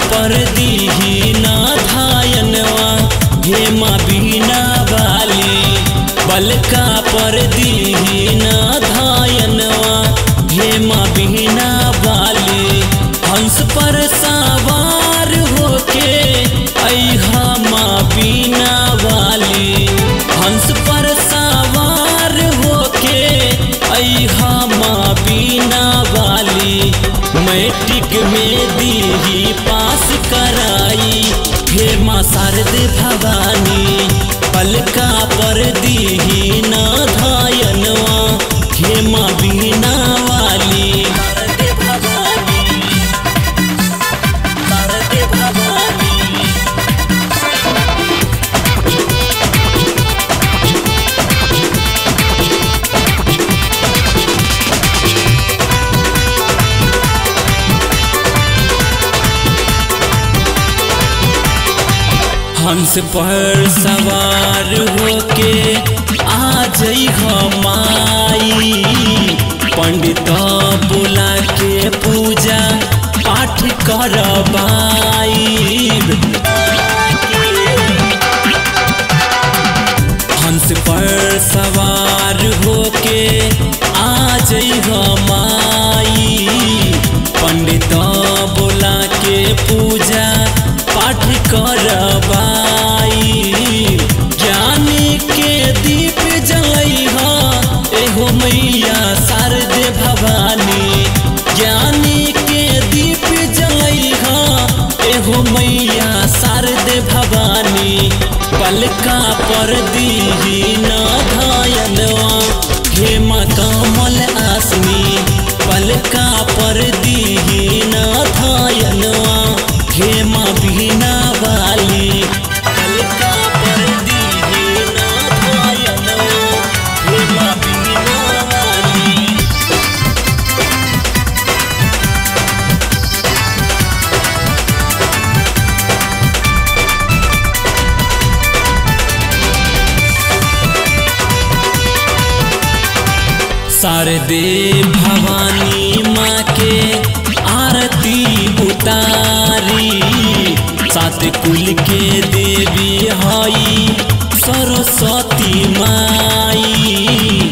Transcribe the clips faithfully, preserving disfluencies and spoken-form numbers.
पर दीही ना धायनवा हे माँ बीना वाली। बलका पर दीही ना धायनवा हे माँ बीना वाली। हंस पर सवार होके अइहा माँ बीना वाली। हंस पर सवार होके अइहा माँ बीना वाली। मैट्रिक में दीही पास कराई हे माँ शारद भवानी। पलका पर दीही ना धायनवा हे माँ बीना वाली। शारद भवानी, शारद भवानी। हंस पर सवार होके आ जइहा माई। पंडिता बुला के पूजा पाठ करवाई। हंस पर सवार होके आ जइहा माई। पंडिता बुला के पूजा पाठ करवाई। ज्ञान के दीप जलैहा एहो मैया शारद भवानी। ज्ञान के दीप जलैहा एहो मैया शारद भवानी। पलका पर दीही ना धायनवा हे माँ कमल आसनी। पलका पर दीही ना धायनवा हे माँ बीना वाली। पलका पर दीही ना धायनवा हे माँ बीना वाली। शारदे भवानी माँ के आरती उतारी। सात कुल के देवी हई सरस्वती माई।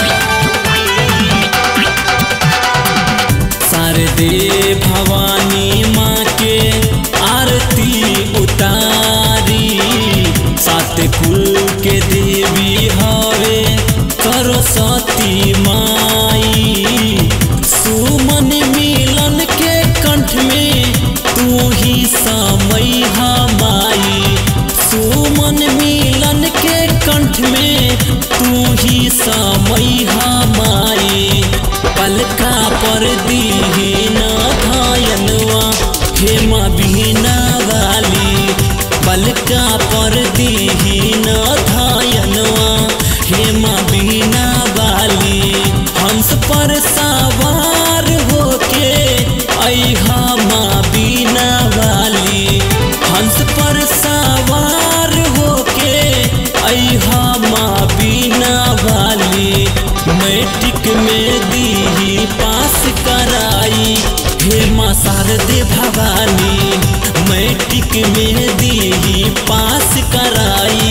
शारदे भवानी माँ के आरती उतारी। सात कुल के देवी हवे सरस्वती माई। सुमन मिलन के कंठ में तू ही समैहा माई। सुमन मिलन के कंठ में तू ही समैहा माई। पलका पर दीही ना धायनवा हे माँ बीना वाली। पलका पर दीही ना धायनवा हे माँ बीना वाली। हंस पर सवार होके अइहा माँ बीना वाली। हंस पर सवार होके अइहा माँ बीना वाली। मैट्रिक में दीही पास कराई हे माँ शारद भवानी। मैट्रिक में दीही पास कराई